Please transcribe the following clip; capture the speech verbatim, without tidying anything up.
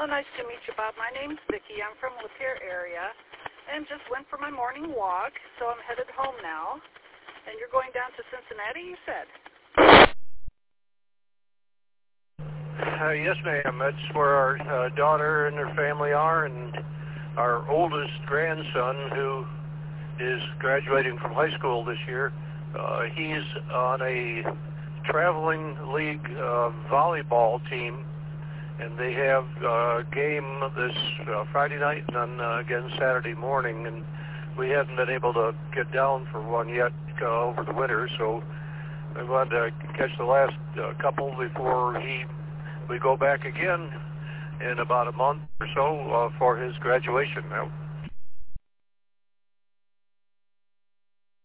Oh, nice to meet you, Bob. My name's Vicki. I'm from Lapeer area and just went for my morning walk, so I'm headed home now. And you're going down to Cincinnati, you said? Uh, yes, ma'am. That's where our uh, daughter and her family are, and our oldest grandson, who is graduating from high school this year, uh, he's on a traveling league uh, volleyball team, and they have a game this uh, Friday night and then uh, again Saturday morning, and we haven't been able to get down for one yet uh, over the winter, so I wanted to catch the last uh, couple before he we go back again in about a month or so uh, for his graduation. Now,